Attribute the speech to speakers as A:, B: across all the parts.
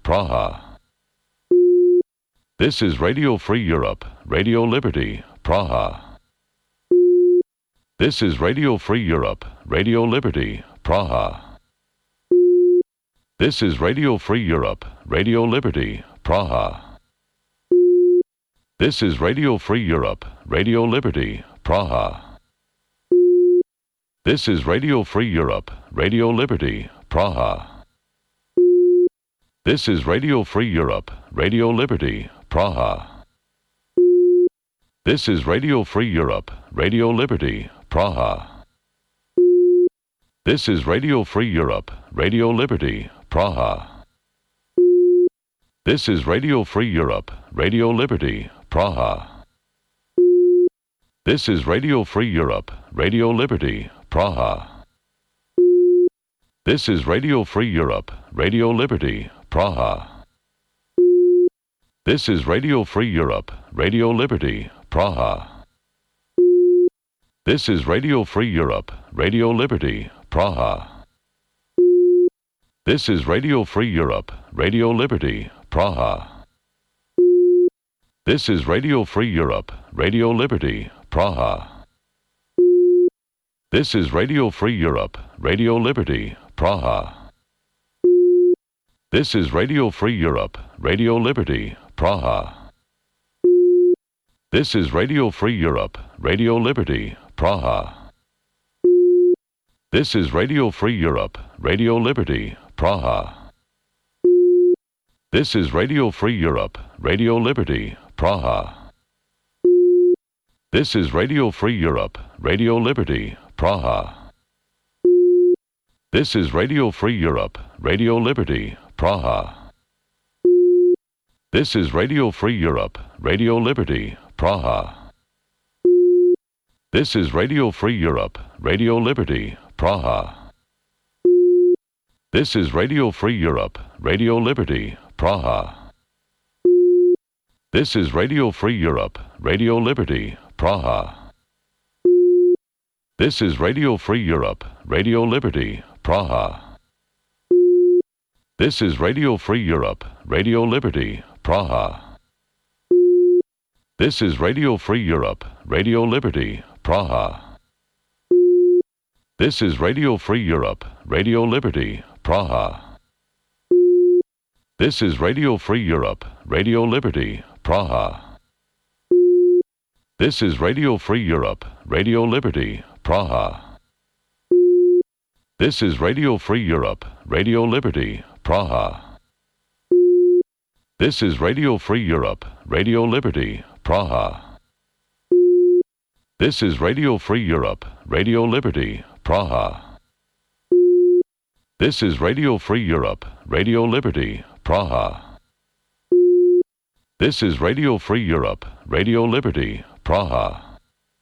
A: Praha. This is Radio Free Europe, Radio Liberty, Praha. This is Radio Free Europe, Radio Liberty, Praha. This is Radio Free Europe, Radio Liberty, Praha. This is Radio Free Europe, Radio Liberty, Praha. This is Radio Free Europe, Radio Liberty, Praha. This is Radio Free Europe, Radio Liberty, Praha. This is Radio Free Europe, Radio Liberty, Praha. This is Radio Free Europe, Radio Liberty, Praha. This is Radio Free Europe, Radio Liberty, Praha. This is Radio Free Europe, Radio Liberty, Praha. This is Radio Free Europe, Radio Liberty, Praha. This is Radio Free Europe, Radio Liberty, Praha. This is Radio Free Europe, Radio Liberty, Praha. This is Radio Free Europe, Radio Liberty, Praha. This is Radio Free Europe, Radio Liberty, Praha. This is Radio Free Europe, Radio Liberty, Praha. This is Radio Free Europe, Radio Liberty, Praha. This is Radio Free Europe, Radio Liberty, Praha. This is Radio Free Europe, Radio Liberty, Praha. This is Radio Free Europe, Radio Liberty, Praha. This is Radio Free Europe, Radio Liberty, Praha. This is Radio Free Europe, Radio Liberty, Praha. This is Radio Free Europe, Radio Liberty, Praha. This is Radio Free Europe, Radio Liberty, Praha. This is Radio Free Europe, Radio Liberty, Praha. This is Radio Free Europe, Radio Liberty, Praha. This is Radio Free Europe, Radio Liberty, Praha. This is Radio Free Europe, Radio Liberty, Praha. This is Radio Free Europe, Radio Liberty, Praha. This is Radio Free Europe, Radio Liberty, Praha. This is Radio Free Europe, Radio Liberty, Praha. This is Radio Free Europe, Radio Liberty, Praha. This is Radio Free Europe, Radio Liberty, Praha. This is Radio Free Europe, Radio Liberty, Praha. This is Radio Free Europe, Radio Liberty, Praha. This is Radio Free Europe, Radio Liberty, Praha. This is Radio Free Europe, Radio Liberty, Praha.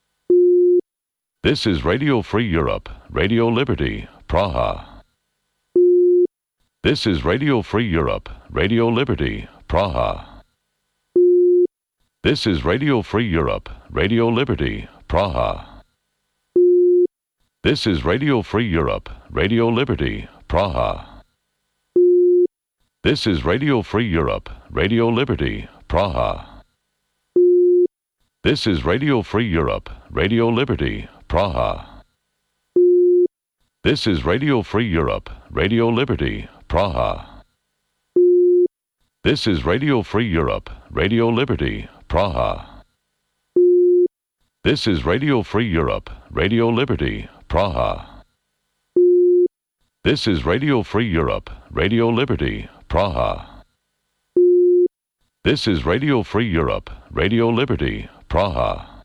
A: This is Radio Free Europe, Radio Liberty, Praha. This is Radio Free Europe, Radio Liberty, Praha. This is Radio Free Europe, Radio Liberty, Praha. This is Radio Free Europe, Radio Liberty, Praha. This is Radio Free Europe, Radio Liberty, Praha. This is Radio Free Europe, Radio Liberty, Praha. This is Radio Free Europe, Radio Liberty, Praha. This is Radio Free Europe, Radio Liberty, Praha. This is Radio Free Europe, Radio Liberty, Praha. This is Radio Free Europe, Radio Liberty, Praha. This is Radio Free Europe, Radio Liberty, Praha.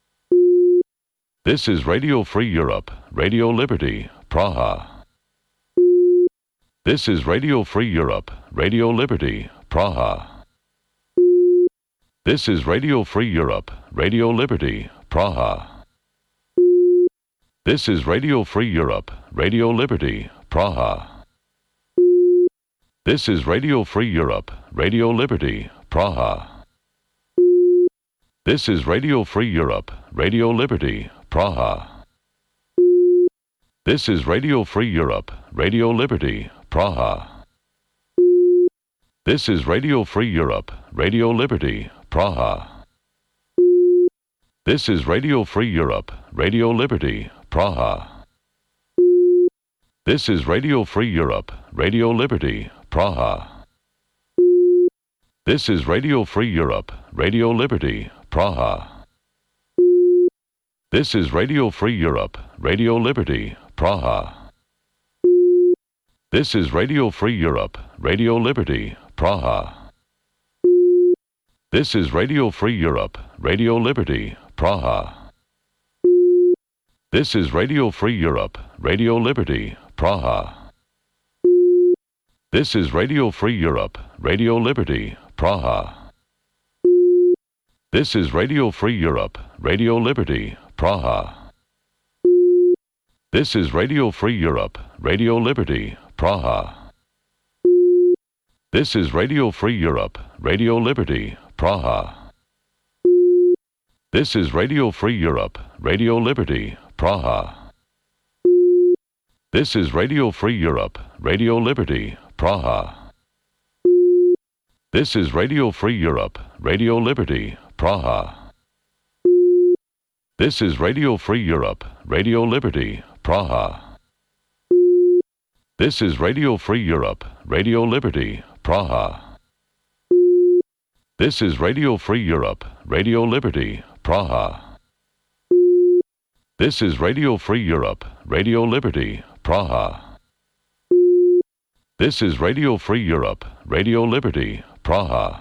A: This is Radio Free Europe, Radio Liberty, Praha. This is Radio Free Europe, Radio Liberty, Praha. This is Radio Free Europe, Radio Liberty, Praha. This is Radio Free Europe, Radio Liberty, Praha. This is Radio Free Europe, Radio Liberty, Praha. This is Radio Free Europe, Radio Liberty, Praha. This is Radio Free Europe, Radio Liberty, Praha. This is Radio Free Europe, Radio Liberty, Praha. This is Radio Free Europe, Radio Liberty, Praha. This is Radio Free Europe, Radio Liberty, Praha. This is Radio Free Europe, Radio Liberty, Praha. This is Radio Free Europe, Radio Liberty, Praha. This is Radio Free Europe, Radio Liberty, Praha. This is Radio Free Europe, Radio Liberty, Praha. This is Radio Free Europe, Radio Liberty, Praha. This is Radio Free Europe, Radio Liberty, Praha. This is Radio Free Europe, Radio Liberty, Praha. This is Radio Free Europe, Radio Liberty, Praha. This is Radio Free Europe, Radio Liberty, Praha. This is Radio Free Europe, Radio Liberty, Praha. This is Radio Free Europe, Radio Liberty, Praha. This is Radio Free Europe, Radio Liberty, Praha. This is Radio Free Europe, Radio Liberty, Praha. This is Radio Free Europe, Radio Liberty, Praha. This is Radio Free Europe, Radio Liberty, Praha. This is Radio Free Europe, Radio Liberty, Praha. This is Radio Free Europe, Radio Liberty, Praha.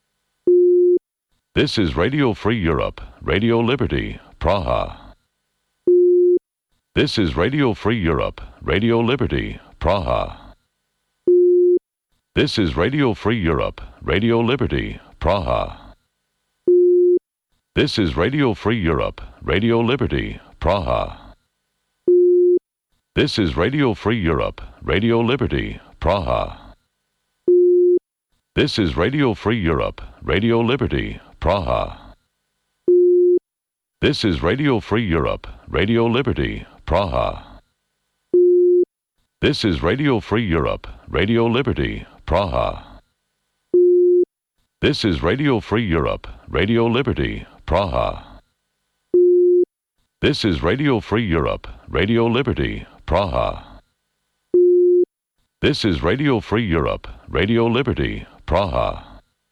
A: This is Radio Free Europe, Radio Liberty, Praha. This is Radio Free Europe, Radio Liberty, Praha. This is Radio Free Europe, Radio Liberty, Praha. This is Radio Free Europe, Radio Liberty, Praha. This is Radio Free Europe, Radio Liberty, Praha. This is Radio Free Europe, Radio Liberty, Praha. This is Radio Free Europe, Radio Liberty, Praha. This is Radio Free Europe, Radio Liberty, Praha. This is Radio Free Europe, Radio Liberty, Praha. This is Radio Free Europe, Radio Liberty, Praha. This is Radio Free Europe, Radio Liberty, Praha.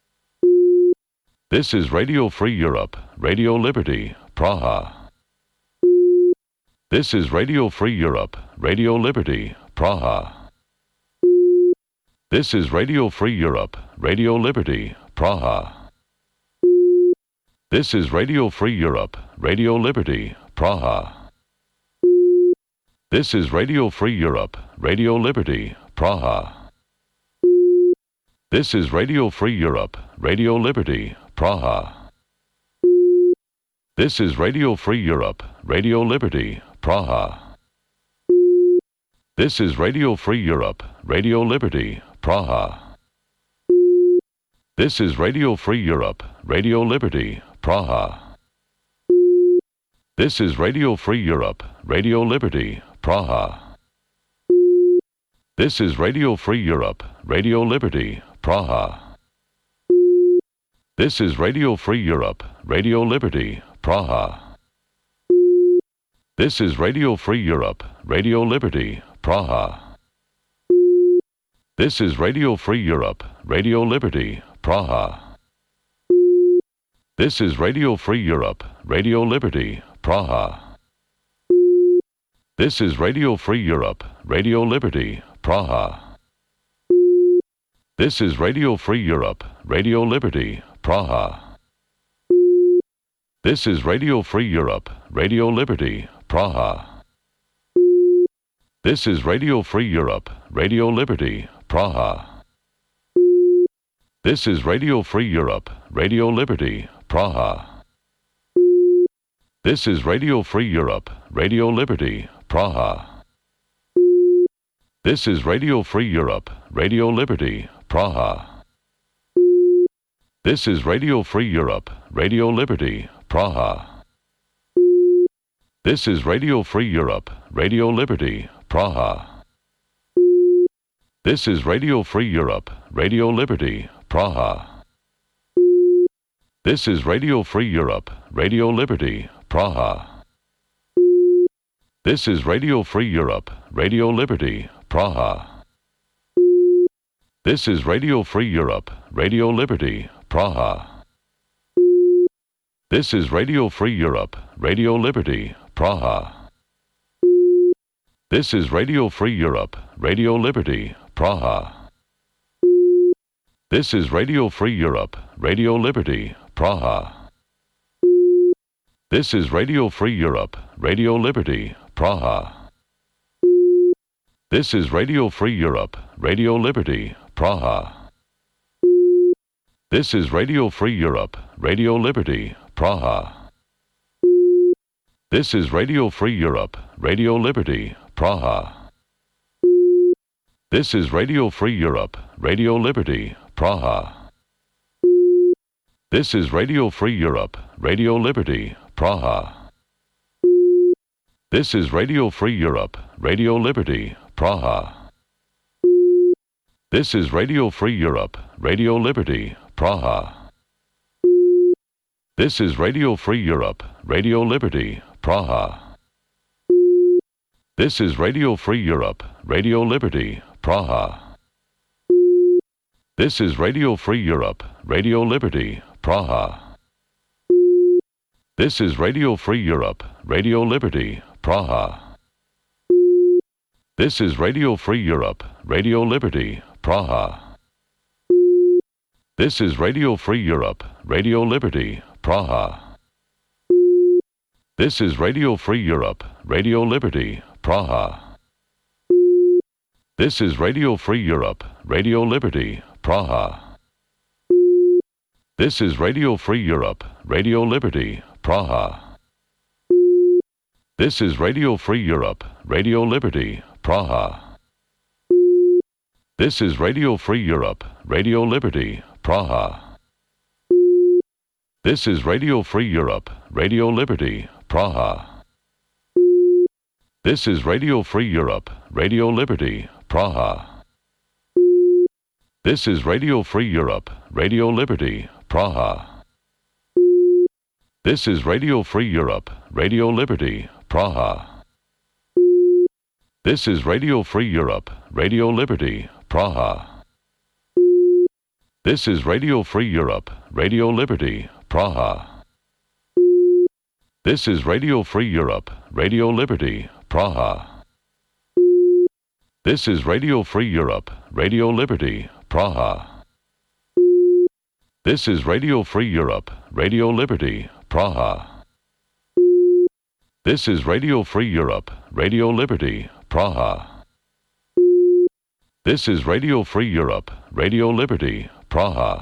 A: This is Radio Free Europe, Radio Liberty, Praha. This is Radio Free Europe, Radio Liberty, Praha. This is Radio Free Europe, Radio Liberty, Praha. This is Radio Free Europe, Radio Liberty, Praha. This is Radio Free Europe, Radio Liberty, Praha. This is Radio Free Europe, Radio Liberty, Praha. This is Radio Free Europe, Radio Liberty, Praha. This is Radio Free Europe, Radio Liberty, Praha. This is Radio Free Europe, Radio Liberty, Praha. This is Radio Free Europe, Radio Liberty, Praha. This is Radio Free Europe, Radio Liberty, Praha. This is Radio Free Europe, Radio Liberty, Praha. This is Radio Free Europe, Radio Liberty, Praha. This is Radio Free Europe, Radio Liberty, Praha. This is Radio Free Europe, Radio Liberty, Praha. This is Radio Free Europe, Radio Liberty, Praha. This is Radio Free Europe, Radio Liberty, Praha. This is Radio Free Europe, Radio Liberty, Praha. This is Radio Free Europe, Radio Liberty, Praha. This is Radio Free Europe, Radio Liberty, Praha. This is Radio Free Europe, Radio Liberty, Praha. This is Radio Free Europe, Radio Liberty, Praha. This is Radio Free Europe, Radio Liberty, Praha. This is Radio Free Europe, Radio Liberty, Praha. This is Radio Free Europe, Radio Liberty, Praha. This is Radio Free Europe, Radio Liberty, Praha. This is Radio Free Europe, Radio Liberty, Praha. This is Radio Free Europe, Radio Liberty, Praha. This is Radio Free Europe, Radio Liberty, Praha. This is Radio Free Europe, Radio Liberty, Praha. This is Radio Free Europe, Radio Liberty, Praha. This is Radio Free Europe, Radio Liberty, Praha. This is Radio Free Europe, Radio Liberty, Praha. This is Radio Free Europe, Radio Liberty, Praha. This is Radio Free Europe, Radio Liberty, Praha. This is Radio Free Europe, Radio Liberty, Praha. This is Radio Free Europe, Radio Liberty, Praha. This is Radio Free Europe, Radio Liberty, Praha. This is Radio Free Europe, Radio Liberty, Praha. This is Radio Free Europe, Radio Liberty, Praha. This is Radio Free Europe, Radio Liberty, Praha. This is Radio Free Europe, Radio Liberty, Praha. This is Radio Free Europe, Radio Liberty, Praha. This is Radio Free Europe, Radio Liberty, Praha. This is Radio Free Europe, Radio Liberty, Praha. This is Radio Free Europe, Radio Liberty, Praha. This is Radio Free Europe, Radio Liberty, Praha. This is Radio Free Europe, Radio Liberty, Praha. This is Radio Free Europe, Radio Liberty, Praha. This is Radio Free Europe, Radio Liberty, Praha. This is Radio Free Europe, Radio Liberty, Praha. This is Radio Free Europe, Radio Liberty, Praha. This is Radio Free Europe, Radio Liberty, Praha. This is Radio Free Europe, Radio Liberty, Praha. This is Radio Free Europe, Radio Liberty, Praha. This is Radio Free Europe, Radio Liberty, Praha. This is Radio Free Europe, Radio Liberty, Praha. This is Radio Free Europe, Radio Liberty, Praha. This is Radio Free Europe, Radio Liberty, Praha. This is Radio Free Europe, Radio Liberty, Praha. This is Radio Free Europe, Radio Liberty, Praha.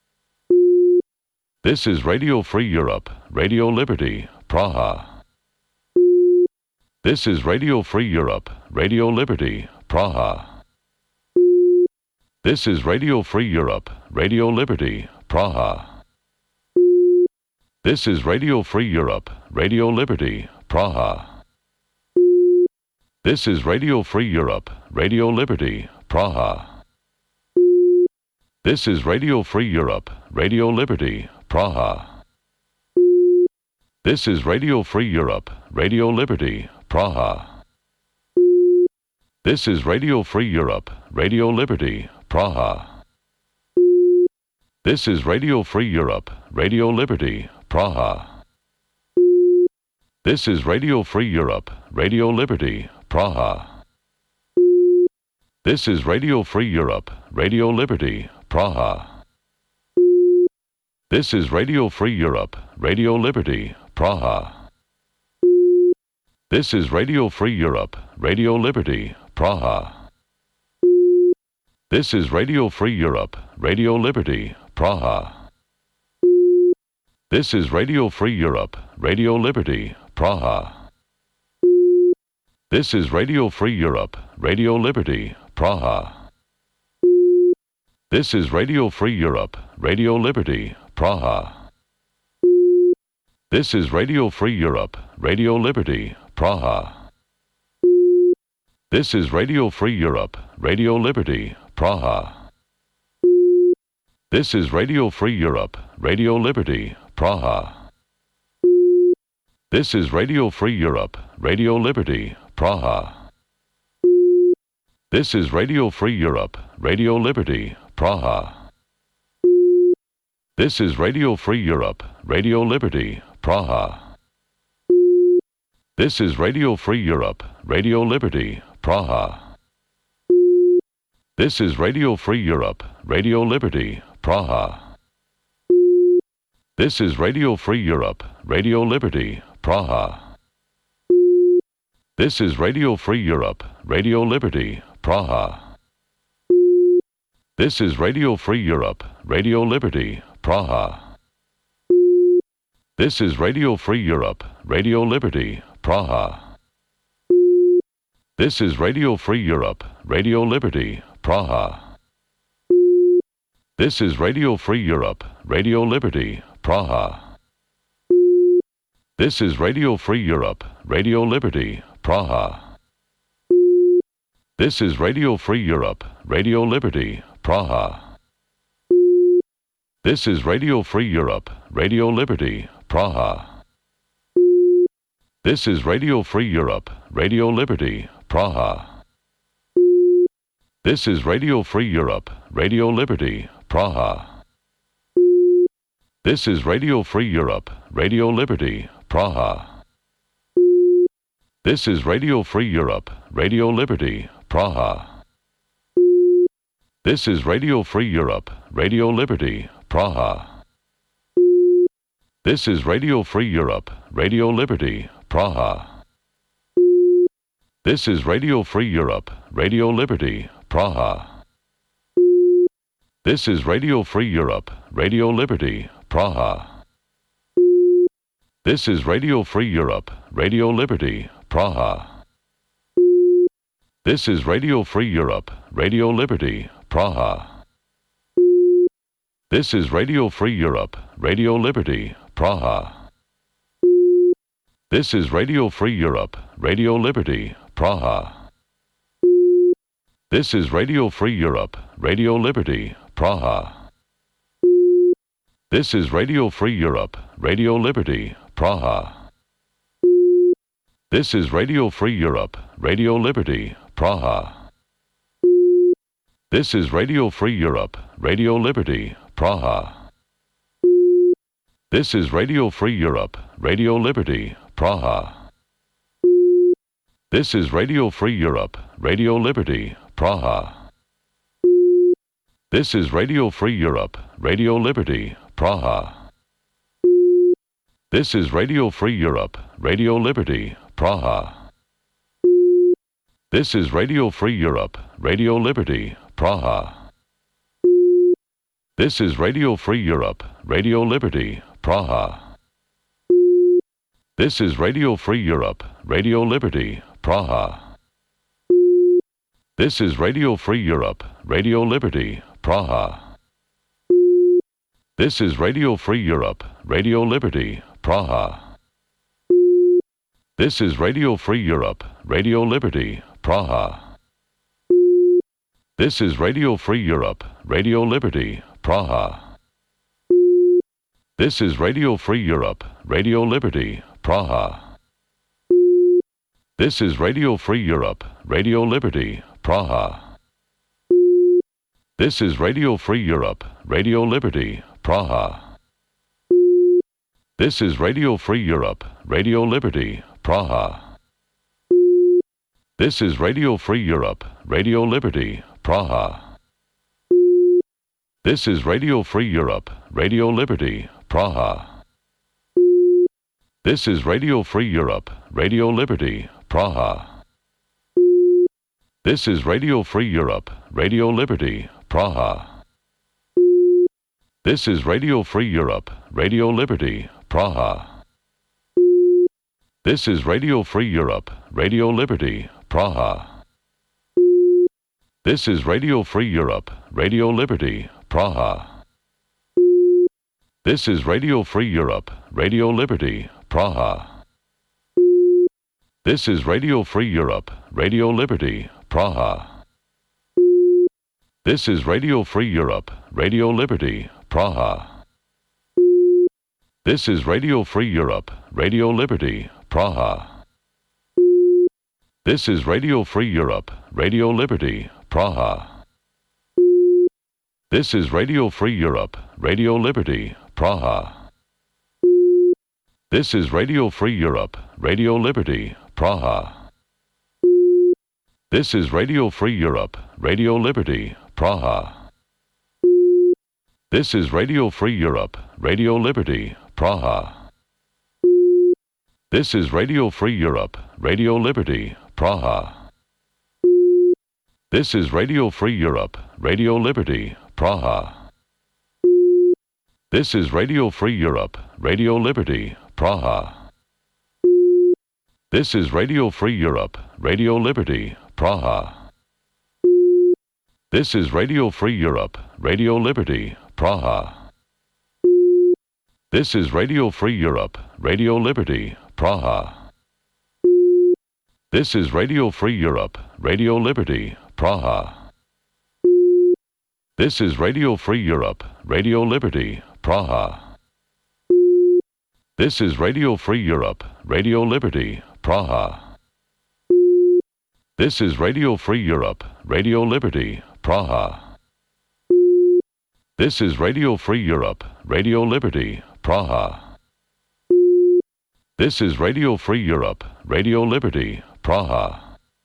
A: This is Radio Free Europe, Radio Liberty, Praha. This is Radio Free Europe, Radio Liberty, Praha. This is Radio Free Europe, Radio Liberty, Praha. This is Radio Free Europe, Radio Liberty, Praha. This is Radio Free Europe, Radio Liberty, Praha. This is Radio Free Europe, Radio Liberty, Praha. This is Radio Free Europe, Radio Liberty, Praha. This is Radio Free Europe, Radio Liberty, Praha. This is Radio Free Europe, Radio Liberty, Praha. This is Radio Free Europe, Radio Liberty, Praha. This is Radio Free Europe, Radio Liberty, Praha. This is Radio Free Europe, Radio Liberty, Praha. This is Radio Free Europe, Radio Liberty, Praha. This is Radio Free Europe, Radio Liberty, Praha. This is Radio Free Europe, Radio Liberty, Praha. This is Radio Free Europe, Radio Liberty, Praha. This is Radio Free Europe, Radio Liberty, Praha. This is Radio Free Europe, Radio Liberty, Praha. This is Radio Free Europe, Radio Liberty, Praha. This is Radio Free Europe, Radio Liberty, Praha. This is Radio Free Europe, Radio Liberty, Praha. This is Radio Free Europe, Radio Liberty, Praha. This is Radio Free Europe, Radio Liberty, Praha. This is Radio Free Europe, Radio Liberty, Praha. This is Radio Free Europe, Radio Liberty, Praha. This is Radio Free Europe, Radio Liberty, Praha. This is Radio Free Europe, Radio Liberty, Praha. This is Radio Free Europe, Radio Liberty, Praha. This is Radio Free Europe, Radio Liberty, Praha. This is Radio Free Europe, Radio Liberty, Praha. This is Radio Free Europe, Radio Liberty, Praha. This is Radio Free Europe, Radio Liberty, Praha. This is Radio Free Europe, Radio Liberty, Praha. This is Radio Free Europe, Radio Liberty, Praha. This is Radio Free Europe, Radio Liberty, Praha. This is Radio Free Europe, Radio Liberty, Praha. This is Radio Free Europe, Radio Liberty, Praha. This is Radio Free Europe, Radio Liberty, Praha. This is Radio Free Europe, Radio Liberty, Praha. This is Radio Free Europe, Radio Liberty, Praha. This is Radio Free Europe, Radio Liberty, Praha. This is Radio Free Europe, Radio Liberty, Praha. This is Radio Free Europe, Radio Liberty, Praha. This is Radio Free Europe, Radio Liberty, Praha. This is Radio Free Europe, Radio Liberty, Praha. This is Radio Free Europe, Radio Liberty, Praha. This is Radio Free Europe, Radio Liberty, Praha. This is Radio Free Europe, Radio Liberty, Praha. This is Radio Free Europe, Radio Liberty, Praha. This is Radio Free Europe, Radio Liberty, Praha. This is Radio Free Europe, Radio Liberty, Praha. This is Radio Free Europe, Radio Liberty, Praha. This is Radio Free Europe, Radio Liberty, Praha. This is Radio Free Europe, Radio Liberty, Praha. This is Radio Free Europe, Radio Liberty, Praha. This is Radio Free Europe, Radio Liberty, Praha. This is Radio Free Europe, Radio Liberty, Praha. This is Radio Free Europe, Radio Liberty, Praha. This is Radio Free Europe, Radio Liberty, Praha. This is Radio Free Europe, Radio Liberty, Praha. This is Radio Free Europe, Radio Liberty, Praha. This is Radio Free Europe, Radio Liberty, Praha. This is Radio Free Europe, Radio Liberty, Praha. This is Radio Free Europe, Radio Liberty, Praha. This is Radio Free Europe, Radio Liberty, Praha. This is Radio Free Europe, Radio Liberty, Praha. This is Radio Free Europe, Radio Liberty, Praha. This is Radio Free Europe, Radio Liberty, Praha. This is Radio Free Europe, Radio Liberty, Praha. This is Radio Free Europe, Radio Liberty, Praha. This is Radio Free Europe, Radio Liberty, Praha. This is Radio Free Europe, Radio Liberty, Praha. This is Radio Free Europe, Radio Liberty, Praha. This is Radio Free Europe, Radio Liberty, Praha. This is Radio Free Europe, Radio Liberty, Praha. This is Radio Free Europe, Radio Liberty, Praha. This is Radio Free Europe, Radio Liberty, Praha. This is Radio Free Europe, Radio Liberty, Praha. This is Radio Free Europe, Radio Liberty, Praha. This is Radio Free Europe, Radio Liberty, Praha. This is Radio Free Europe, Radio Liberty, Praha. This is Radio Free Europe, Radio Liberty, Praha. This is Radio Free Europe, Radio Liberty, Praha. This is Radio Free Europe, Radio Liberty, Praha. This is Radio Free Europe, Radio Liberty, Praha. This is Radio Free Europe, Radio Liberty, Praha. This is Radio Free Europe, Radio Liberty, Praha. This is Radio Free Europe, Radio Liberty, Praha. This is Radio Free Europe, Radio Liberty, Praha. This is Radio Free Europe, Radio Liberty, Praha. This is Radio Free Europe, Radio Liberty, Praha. This is Radio Free Europe, Radio Liberty, Praha. This is Radio Free Europe, Radio Liberty, Praha.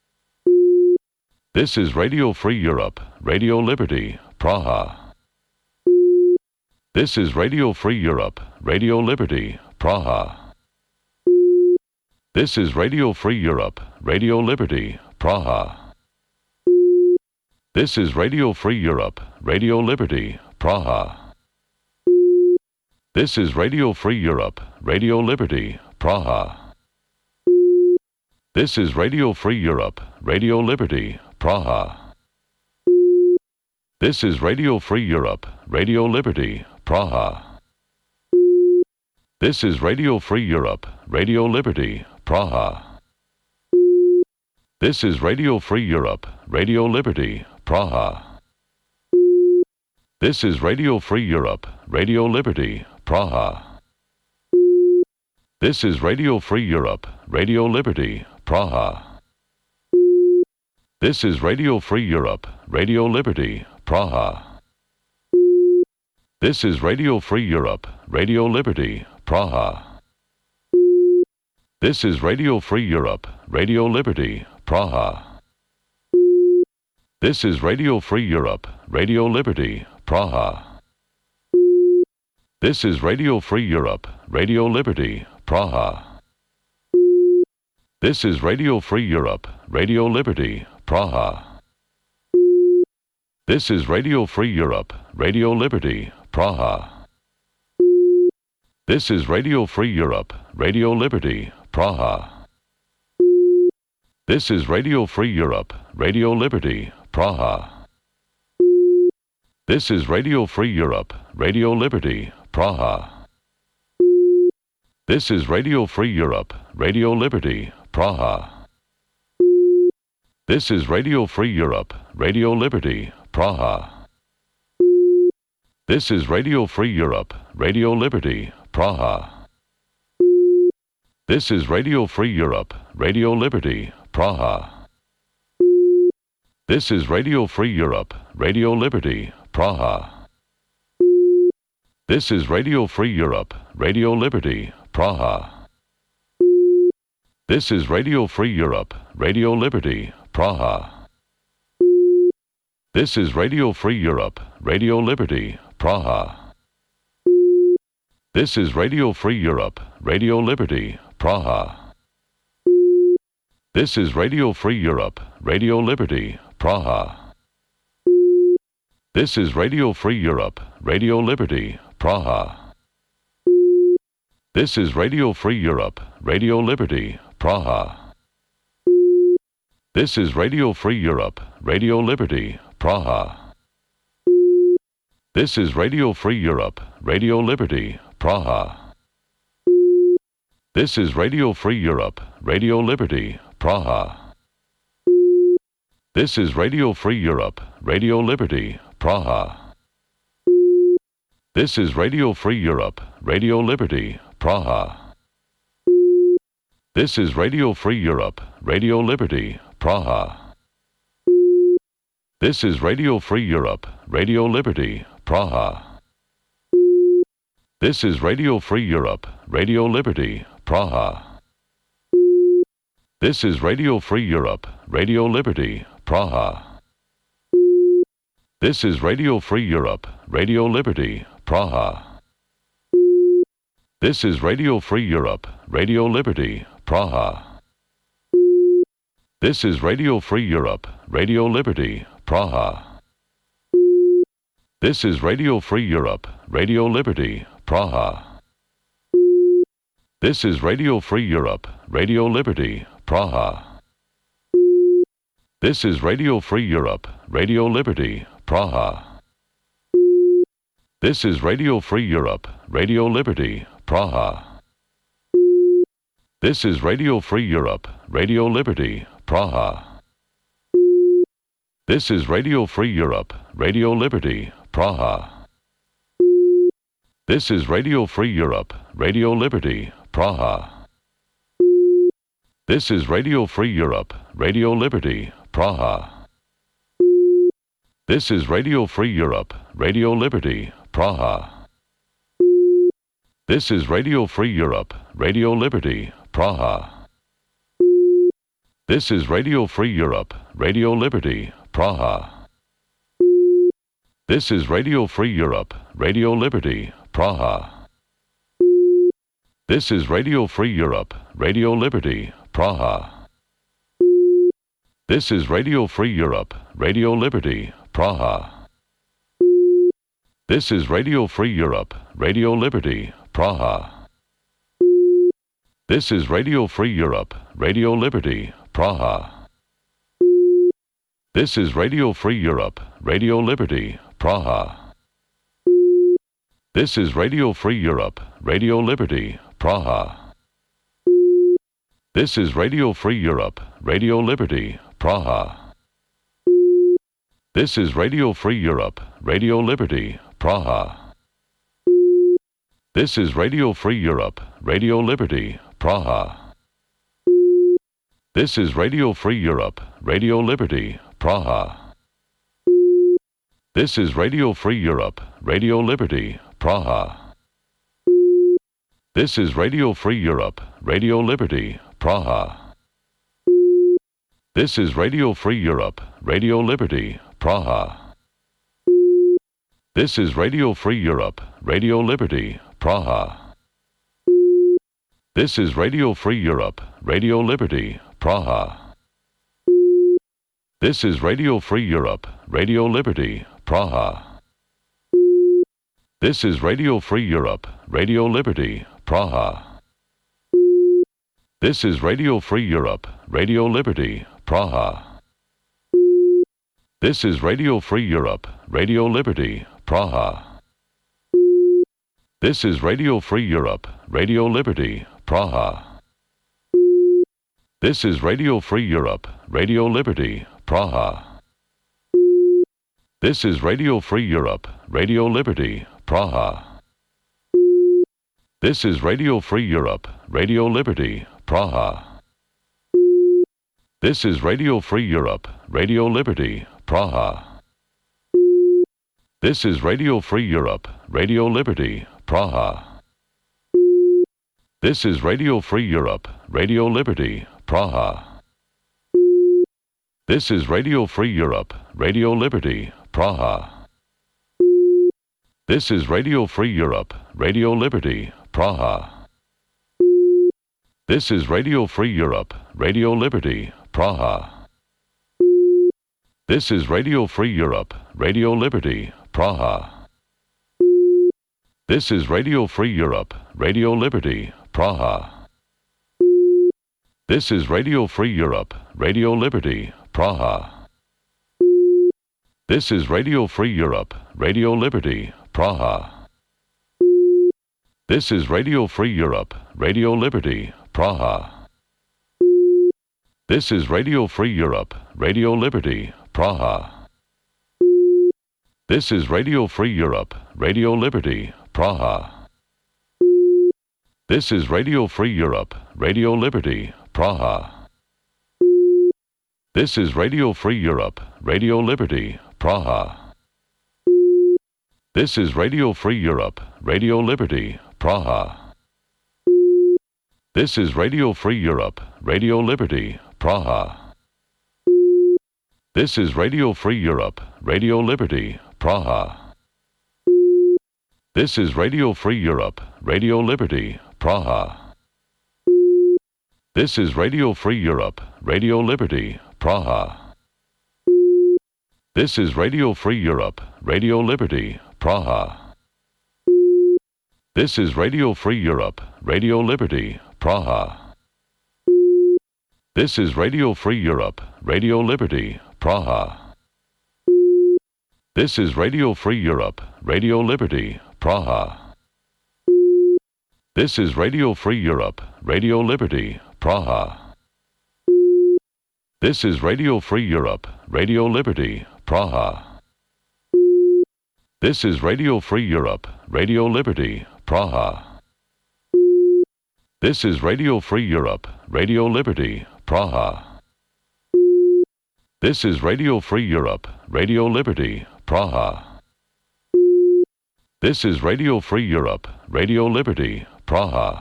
A: This is Radio Free Europe, Radio Liberty, Praha. This is Radio Free Europe, Radio Liberty, Praha. This is Radio Free Europe, Radio Liberty, Praha. This is Radio Free Europe, Radio Liberty, Praha. This is Radio Free Europe, Radio Liberty, Praha. This is Radio Free Europe, Radio Liberty, Praha. This is Radio Free Europe, Radio Liberty, Praha. This is Radio Free Europe, Radio Liberty, Praha. This is Radio Free Europe, Radio Liberty, Praha. This is Radio Free Europe, Radio Liberty, Praha. This is Radio Free Europe, Radio Liberty, Praha. This is Radio Free Europe, Radio Liberty, Praha. This is Radio Free Europe, Radio Liberty, Praha. This is Radio Free Europe, Radio Liberty, Praha. This is Radio Free Europe, Radio Liberty, Praha. This is Radio Free Europe, Radio Liberty, Praha. This is Radio Free Europe, Radio Liberty, Praha. This is Radio Free Europe, Radio Liberty, Praha. This is Radio Free Europe, Radio Liberty, Praha. This is Radio Free Europe, Radio Liberty, Praha. This is Radio Free Europe, Radio Liberty, Praha. This is Radio Free Europe, Radio Liberty, Praha. This is Radio Free Europe, Radio Liberty, Praha. This is Radio Free Europe, Radio Liberty, Praha. This is Radio Free Europe, Radio Liberty, Praha. This is Radio Free Europe, Radio Liberty, Praha. This is Radio Free Europe, Radio Liberty, Praha. This is Radio Free Europe, Radio Liberty, Praha. This is Radio Free Europe, Radio Liberty, Praha. This is Radio Free Europe, Radio Liberty, Praha. This is Radio Free Europe, Radio Liberty, Praha. This is Radio Free Europe, Radio Liberty, Praha. This is Radio Free Europe, Radio Liberty, Praha. This is Radio Free Europe, Radio Liberty, Praha. This is Radio Free Europe, Radio Liberty, Praha. This is Radio Free Europe, Radio Liberty, Praha. This is Radio Free Europe, Radio Liberty, Praha. This is Radio Free Europe, Radio Liberty, Praha. This is Radio Free Europe, Radio Liberty, Praha. This is Radio Free Europe, Radio Liberty, Praha. This is Radio Free Europe, Radio Liberty, Praha. This is Radio Free Europe, Radio Liberty, Praha. This is Radio Free Europe, Radio Liberty, Praha. This is Radio Free Europe, Radio Liberty, Praha. This is Radio Free Europe, Radio Liberty, Praha. This is Radio Free Europe, Radio Liberty, Praha. This is Radio Free Europe, Radio Liberty, Praha. This is Radio Free Europe, Radio Liberty, Praha. This is Radio Free Europe, Radio Liberty, Praha. This is Radio Free Europe, Radio Liberty, Praha. This is Radio Free Europe, Radio Liberty, Praha. This is Radio Free Europe, Radio Liberty, Praha. This is Radio Free Europe, Radio Liberty, Praha. This is Radio Free Europe, Radio Liberty, Praha. This is Radio Free Europe, Radio Liberty, Praha. This is Radio Free Europe, Radio Liberty, Praha. This is Radio Free Europe, Radio Liberty, Praha. This is Radio Free Europe, Radio Liberty, Praha. This is Radio Free Europe, Radio Liberty, Praha. This is Radio Free Europe, Radio Liberty, Praha. This is Radio Free Europe, Radio Liberty, Praha. This is Radio Free Europe, Radio Liberty, Praha. This is Radio Free Europe, Radio Liberty, Praha. This is Radio Free Europe, Radio Liberty, Praha. This is Radio Free Europe, Radio Liberty, Praha. This is Radio Free Europe, Radio Liberty, Praha. This is Radio Free Europe, Radio Liberty, Praha. This is Radio Free Europe, Radio Liberty, Praha. This is Radio Free Europe, Radio Liberty, Praha. This is Radio Free Europe, Radio Liberty, Praha. This is Radio Free Europe, Radio Liberty, Praha. This is Radio Free Europe, Radio Liberty, Praha. This is Radio Free Europe, Radio Liberty, Praha. This is Radio Free Europe, Radio Liberty, Praha. This is Radio Free Europe, Radio Liberty, Praha. This is Radio Free Europe, Radio Liberty, Praha. This is Radio Free Europe, Radio Liberty, Praha. This is Radio Free Europe, Radio Liberty, Praha. This is Radio Free Europe, Radio Liberty, Praha. This is Radio Free Europe, Radio Liberty, Praha. This is Radio Free Europe, Radio Liberty, Praha. This is Radio Free Europe, Radio Liberty, Praha. This is Radio Free Europe, Radio Liberty, Praha. This is Radio Free Europe, Radio Liberty, Praha. This is Radio Free Europe, Radio Liberty, Praha. This is Radio Free Europe, Radio Liberty, Praha. This is Radio Free Europe, Radio Liberty, Praha. This is Radio Free Europe, Radio Liberty, Praha. This is Radio Free Europe, Radio Liberty, Praha. This is Radio Free Europe, Radio Liberty, Praha. This is Radio Free Europe, Radio Liberty, Praha. This is Radio Free Europe, Radio Liberty, Praha. This is Radio Free Europe, Radio Liberty, Praha. This is Radio Free Europe, Radio Liberty, Praha. This is Radio Free Europe, Radio Liberty, Praha. This is Radio Free Europe, Radio Liberty, Praha. This is Radio Free Europe, Radio Liberty, Praha. This is Radio Free Europe, Radio Liberty, Praha. This is Radio Free Europe, Radio Liberty, Praha. This is Radio Free Europe, Radio Liberty, Praha. This is Radio Free Europe, Radio Liberty, Praha. This is Radio Free Europe, Radio Liberty, Praha. This is Radio Free Europe, Radio Liberty, Praha. This is Radio Free Europe, Radio Liberty, Praha. This is Radio Free Europe, Radio Liberty, Praha. This is Radio Free Europe, Radio Liberty, Praha. This is Radio Free Europe, Radio Liberty, Praha. This is Radio Free Europe, Radio Liberty, Praha. This is Radio Free Europe, Radio Liberty, Praha. This is Radio Free Europe, Radio Liberty, Praha.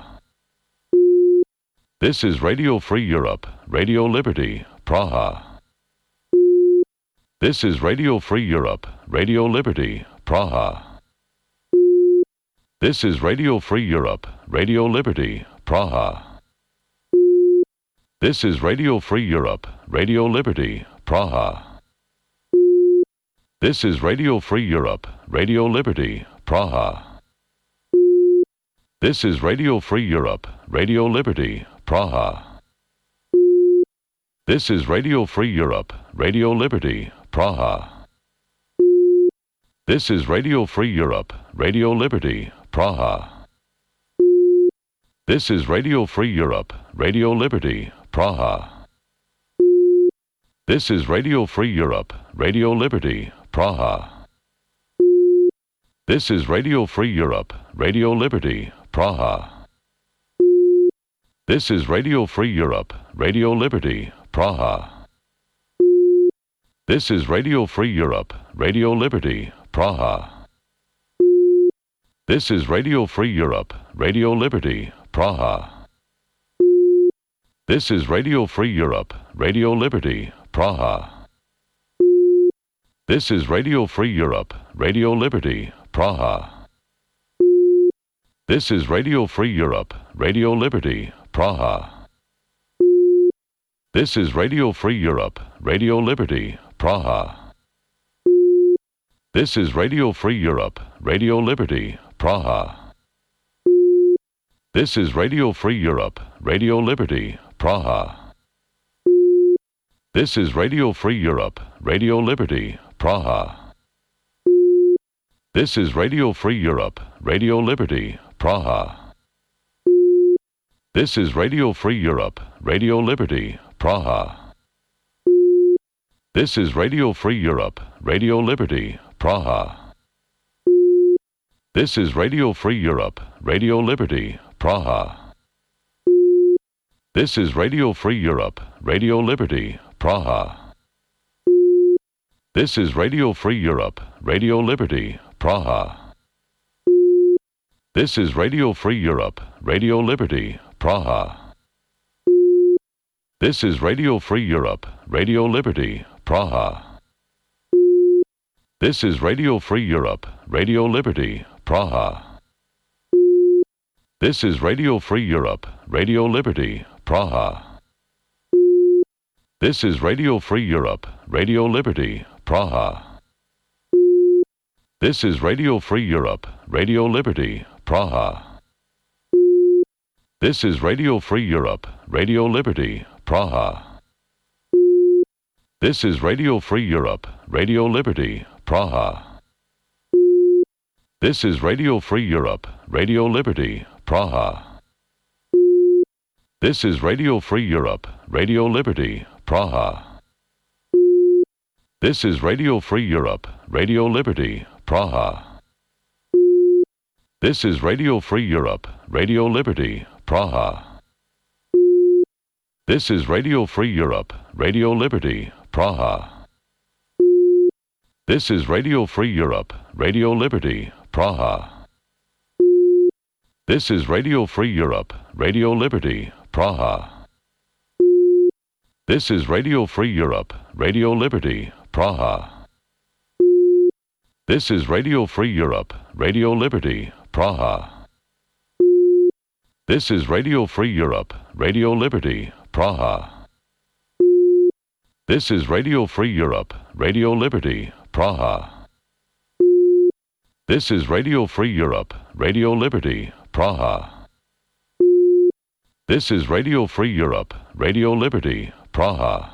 A: This is Radio Free Europe, Radio Liberty, Praha. This is Radio Free Europe, Radio Liberty, Praha. This is Radio Free Europe, Radio Liberty, Praha. This is Radio Free Europe, Radio Liberty, Praha. This is Radio Free Europe, Radio Liberty, Praha. This is Radio Free Europe, Radio Liberty, Praha. This is Radio Free Europe, Radio Liberty, Praha. This is Radio Free Europe, Radio Liberty, Praha. This is Radio Free Europe, Radio Liberty, Praha. This is Radio Free Europe, Radio Liberty, Praha. This is Radio Free Europe, Radio Liberty, Praha. This is Radio Free Europe, Radio Liberty, Praha. This is Radio Free Europe, Radio Liberty, Praha. This is Radio Free Europe, Radio Liberty, Praha. This is Radio Free Europe, Radio Liberty, Praha. This is Radio Free Europe, Radio Liberty, Praha. This is Radio Free Europe, Radio Liberty, Praha. This is Radio Free Europe, Radio Liberty, Praha. This is Radio Free Europe, Radio Liberty, Praha. This is Radio Free Europe, Radio Liberty, Praha. This is Radio Free Europe, Radio Liberty, Praha. This is Radio Free Europe, Radio Liberty, Praha. This is Radio Free Europe, Radio Liberty, Praha. This is Radio Free Europe, Radio Liberty, Praha. This is Radio Free Europe, Radio Liberty, Praha. This is Radio Free Europe, Radio Liberty, Praha. This is Radio Free Europe, Radio Liberty, Praha. This is Radio Free Europe, Radio Liberty, Praha. This is Radio Free Europe, Radio Liberty, Praha. This is Radio Free Europe, Radio Liberty, Praha. This is Radio Free Europe, Radio Liberty, Praha. This is Radio Free Europe, Radio Liberty, Praha. This is Radio Free Europe, Radio Liberty, Praha. This is Radio Free Europe, Radio Liberty, Praha. This is Radio Free Europe, Radio Liberty, Praha. This is Radio Free Europe, Radio Liberty, Praha. This is Radio Free Europe, Radio Liberty, Praha. This is Radio Free Europe, Radio Liberty, Praha. This is Radio Free Europe, Radio Liberty, Praha. This is Radio Free Europe, Radio Liberty, Praha. This is Radio Free Europe, Radio Liberty, Praha. This is Radio Free Europe, Radio Liberty, Praha. This is Radio Free Europe, Radio Liberty, Praha. This is Radio Free Europe, Radio Liberty, Praha. This is Radio Free Europe, Radio Liberty, Praha. This is Radio Free Europe, Radio Liberty, Praha. This is Radio Free Europe, Radio Liberty, Praha. This is Radio Free Europe, Radio Liberty, Praha.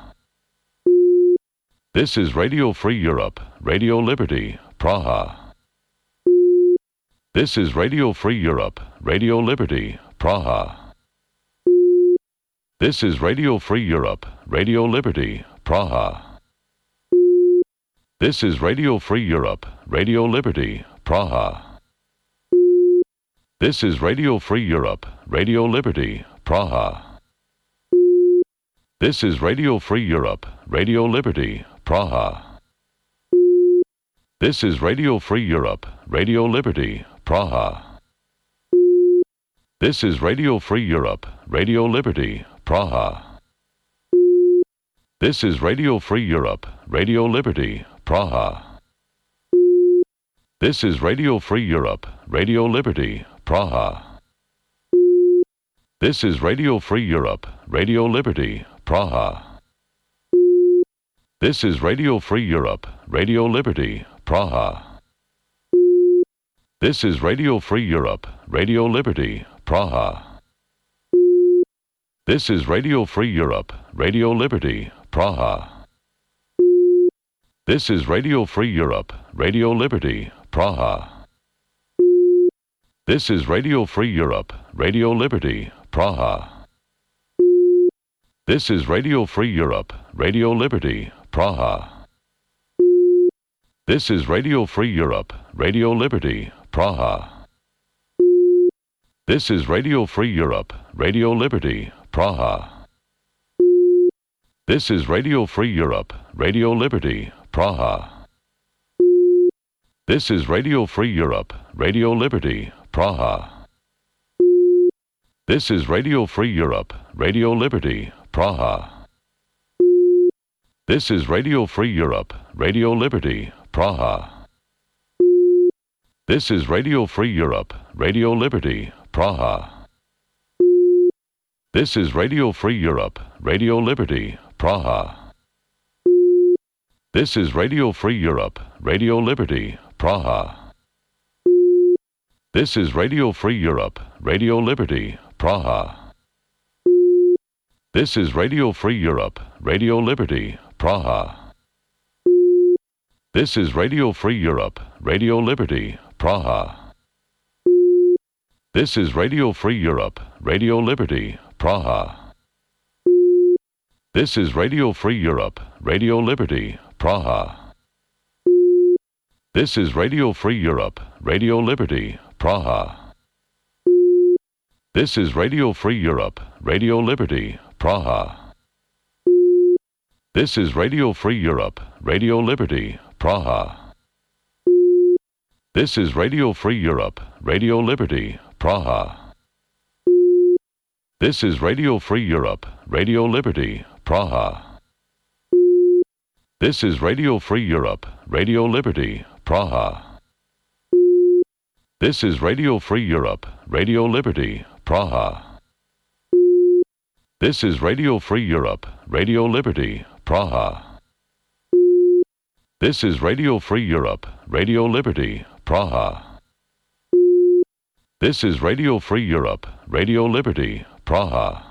A: This is Radio Free Europe, Radio Liberty, Praha. This is Radio Free Europe, Radio Liberty, Praha. This is Radio Free Europe, Radio Liberty, Praha. This is Radio Free Europe, Radio Liberty, Praha. This is Radio Free Europe, Radio Liberty, Praha. This is Radio Free Europe, Radio Liberty, Praha. This is Radio Free Europe, Radio Liberty, Praha. This is Radio Free Europe, Radio Liberty, Praha. This is Radio Free Europe, Radio Liberty, Praha. This is Radio Free Europe, Radio Liberty, Praha. This is Radio Free Europe, Radio Liberty, Praha. This is Radio Free Europe, Radio Liberty, Praha. This is Radio Free Europe, Radio Liberty, Praha. This is Radio Free Europe, Radio Liberty, Praha. This is Radio Free Europe, Radio Liberty, Praha. This is Radio Free Europe, Radio Liberty, Praha. This is Radio Free Europe, Radio Liberty, Praha. This is Radio Free Europe, Radio Liberty, Praha. This is Radio Free Europe, Radio Liberty, Praha. This is Radio Free Europe, Radio Liberty, Praha. This is Radio Free Europe, Radio Liberty, Praha. This is Radio Free Europe, Radio Liberty, Praha. This is Radio Free Europe, Radio Liberty, Praha. This is Radio Free Europe, Radio Liberty, Praha. This is Radio Free Europe, Radio Liberty, Praha. This is Radio Free Europe, Radio Liberty, Praha. This is Radio Free Europe, Radio Liberty, Praha. This is Radio Free Europe, Radio Liberty, Praha. This is Radio Free Europe, Radio Liberty, Praha. This is Radio Free Europe, Radio Liberty, Praha. This is Radio Free Europe, Radio Liberty, Praha. This is Radio Free Europe, Radio Liberty, Praha. This is Radio Free Europe, Radio Liberty, Praha. This is Radio Free Europe, Radio Liberty, Praha. This is Radio Free Europe, Radio Liberty, Praha. This is Radio Free Europe, Radio Liberty, Praha. This is Radio Free Europe, Radio Liberty, Praha. This is Radio Free Europe, Radio Liberty, Praha. This is Radio Free Europe, Radio Liberty, Praha. This is Radio Free Europe, Radio Liberty, Praha. This is Radio Free Europe, Radio Liberty, Praha.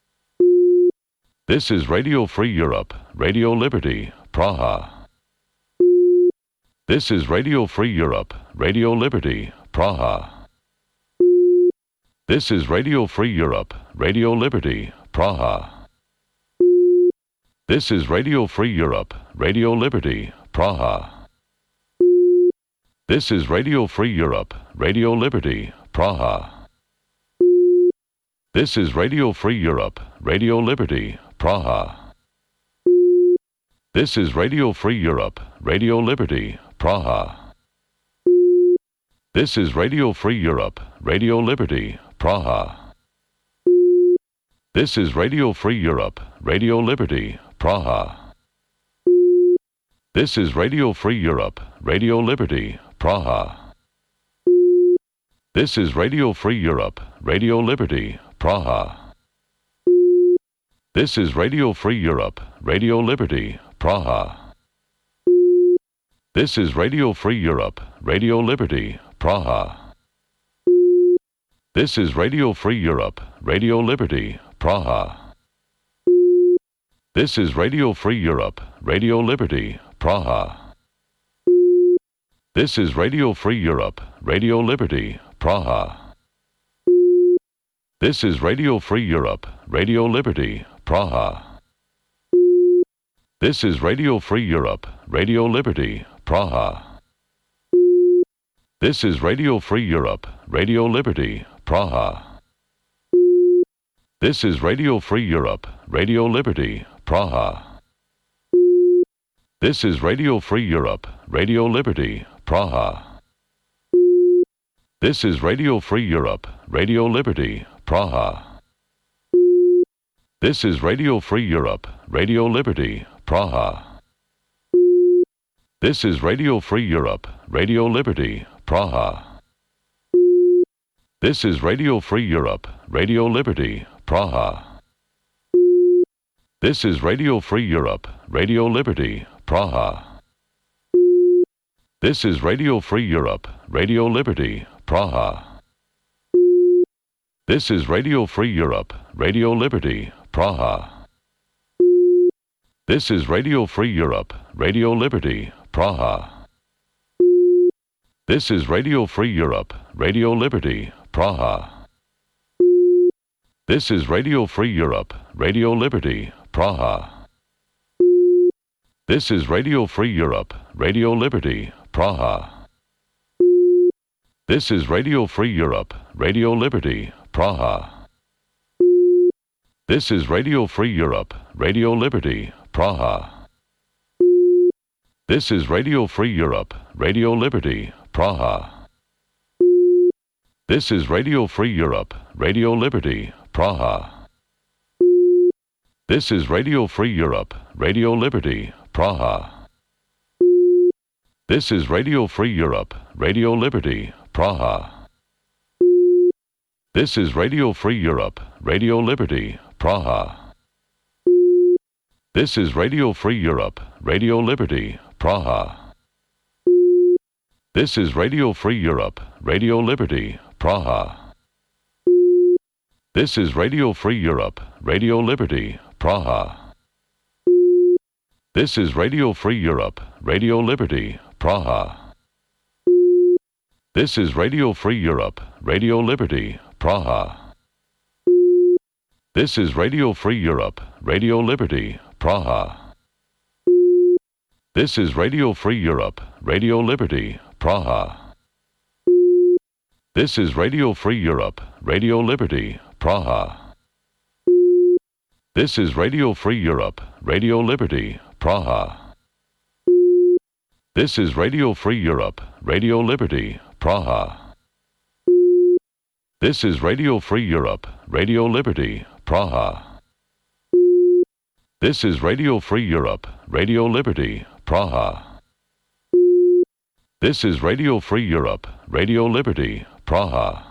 A: This is Radio Free Europe, Radio Liberty, Praha. This is Radio Free Europe, Radio Liberty, Praha. This is Radio Free Europe, Radio Liberty, Praha. This is Radio Free Europe, Radio Liberty, Praha. This is Radio Free Europe, Radio Liberty, Praha. This is Radio Free Europe, Radio Liberty, Praha. This is Radio Free Europe, Radio Liberty, Praha. This is Radio Free Europe, Radio Liberty, Praha. This is Radio Free Europe, Radio Liberty, Praha. This is Radio Free Europe, Radio Liberty, Praha. This is Radio Free Europe, Radio Liberty, Praha. This is Radio Free Europe, Radio Liberty, Praha. This is Radio Free Europe, Radio Liberty, Praha. This is Radio Free Europe, Radio Liberty, Praha. This is Radio Free Europe, Radio Liberty, Praha. This is Radio Free Europe, Radio Liberty, Praha. This is Radio Free Europe, Radio Liberty, Praha. This is Radio Free Europe, Radio Liberty, Praha. This is Radio Free Europe, Radio Liberty, Praha. This is Radio Free Europe, Radio Liberty, Praha. This is Radio Free Europe, Radio Liberty, Praha. This is Radio Free Europe, Radio Liberty, Praha. This is Radio Free Europe, Radio Liberty, Praha. This is Radio Free Europe, Radio Liberty, Praha. This is Radio Free Europe, Radio Liberty, Praha. This is Radio Free Europe, Radio Liberty, Praha. This is Radio Free Europe, Radio Liberty, Praha. This is Radio Free Europe, Radio Liberty, Praha. This is Radio Free Europe, Radio Liberty, Praha. This is Radio Free Europe, Radio Liberty, Praha. This is Radio Free Europe, Radio Liberty, Praha. This is Radio Free Europe, Radio Liberty, Praha. This is Radio Free Europe, Radio Liberty, Praha. This is Radio Free Europe, Radio Liberty, Praha. This is Radio Free Europe, Radio Liberty, Praha. This is Radio Free Europe, Radio Liberty, Praha. This is Radio Free Europe, Radio Liberty, Praha. This is Radio Free Europe, Radio Liberty, Praha. This is Radio Free Europe, Radio Liberty, Praha. This is Radio Free Europe, Radio Liberty, Praha. This is Radio Free Europe, Radio Liberty, Praha. This is Radio Free Europe, Radio Liberty, Praha. This is Radio Free Europe, Radio Liberty, Praha. This is Radio Free Europe, Radio Liberty, Praha. This is Radio Free Europe, Radio Liberty, Praha. This is Radio Free Europe, Radio Liberty, Praha. This is Radio Free Europe, Radio Liberty, Praha. This is Radio Free Europe, Radio Liberty, Praha. This is Radio Free Europe, Radio Liberty, Praha. This is Radio Free Europe, Radio Liberty, Praha. This is Radio Free Europe, Radio Liberty, Praha. This is Radio Free Europe, Radio Liberty, Praha.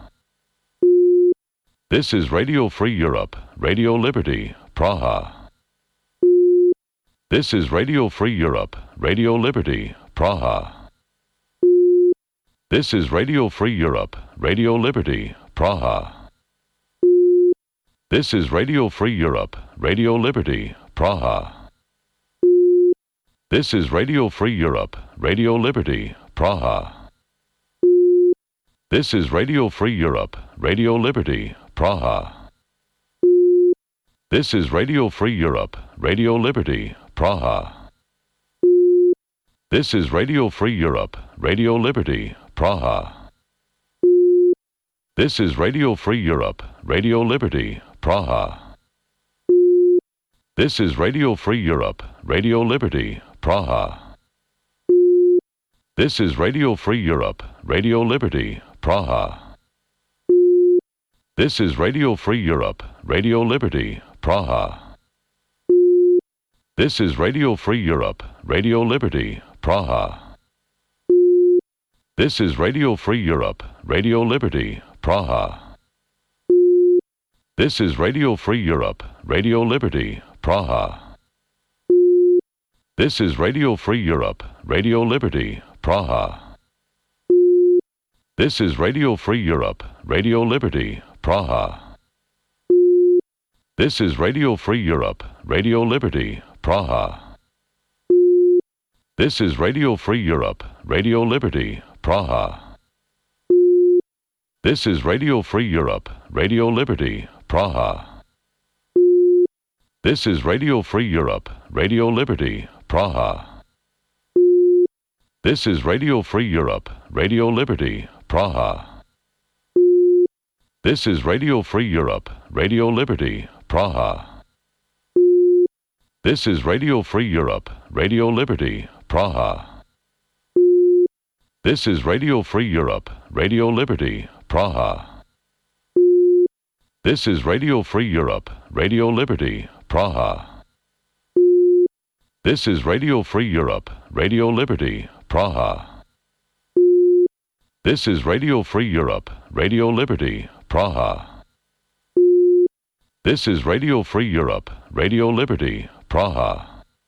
A: This is Radio Free Europe, Radio Liberty, Praha. This is Radio Free Europe, Radio Liberty, Praha. This is Radio Free Europe, Radio Liberty, Praha. This is Radio Free Europe, Radio Liberty, Praha. This is Radio Free Europe, Radio Liberty, Praha. This is Radio Free Europe, Radio Liberty, Praha. This is Radio Free Europe, Radio Liberty, Praha. This is Radio Free Europe, Radio Liberty, Praha. This is Radio Free Europe, Radio Liberty, Praha. This is Radio Free Europe, Radio Liberty, Praha. This is Radio Free Europe, Radio Liberty, Praha. This is Radio Free Europe, Radio Liberty, Praha. This is Radio Free Europe, Radio Liberty, Praha. This is Radio Free Europe, Radio Liberty, Praha. This is Radio Free Europe, Radio Liberty, Praha. This is Radio Free Europe, Radio Liberty, Praha. This is Radio Free Europe, Radio Liberty, Praha. This is Radio Free Europe, Radio Liberty, Praha. This is Radio Free Europe, Radio Liberty, Praha. This is Radio Free Europe, Radio Liberty, Praha. This is Radio Free Europe, Radio Liberty, Praha. This is Radio Free Europe, Radio Liberty, Praha. This is Radio Free Europe, Radio Liberty, Praha. This is Radio Free Europe, Radio Liberty, Praha. This is Radio Free Europe, Radio Liberty, Praha. This is Radio Free Europe, Radio Liberty, Praha. This is Radio Free Europe, Radio Liberty, Praha. This is Radio Free Europe, Radio Liberty, Praha. This is Radio Free Europe, Radio Liberty, Praha.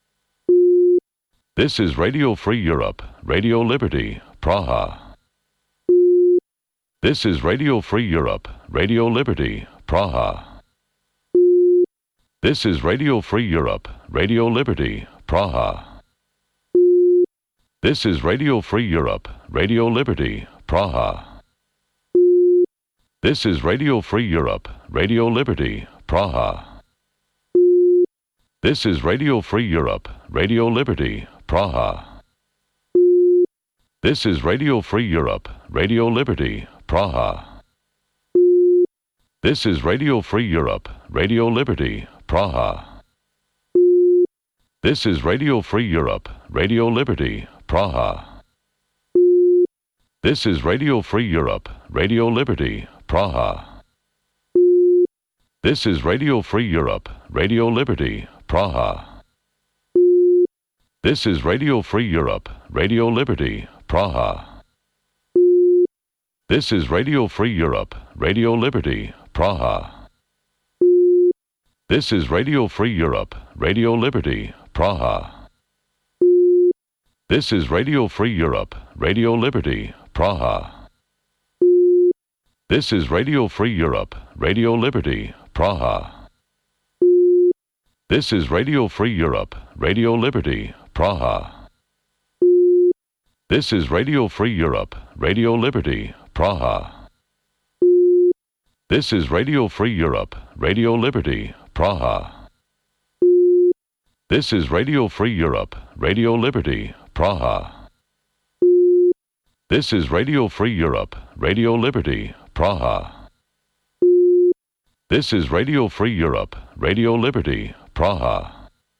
A: This is Radio Free Europe, Radio Liberty, Praha. This is Radio Free Europe, Radio Liberty, Praha. This is Radio Free Europe, Radio Liberty, Praha. This is Radio Free Europe, Radio Liberty, Praha. This is Radio Free Europe, Radio Liberty, Praha. This is Radio Free Europe, Radio Liberty, Praha. This is Radio Free Europe, Radio Liberty, Praha. This is Radio Free Europe, Radio Liberty, Praha. This is Radio Free Europe, Radio Liberty, Praha. This is Radio Free Europe, Radio Liberty, Praha. This is Radio Free Europe, Radio Liberty, Praha. This is Radio Free Europe, Radio Liberty, Praha. This is Radio Free Europe, Radio Liberty, Praha. This is Radio Free Europe, Radio Liberty, Praha. This is Radio Free Europe, Radio Liberty, Praha. This is Radio Free Europe, Radio Liberty, Praha. This is Radio Free Europe, Radio Liberty, Praha. This is Radio Free Europe, Radio Liberty, Praha. This is Radio Free Europe, Radio Liberty, Praha. This is Radio Free Europe, Radio Liberty, Praha. This is Radio Free Europe, Radio Liberty, Praha. This is Radio Free Europe, Radio Liberty, Praha.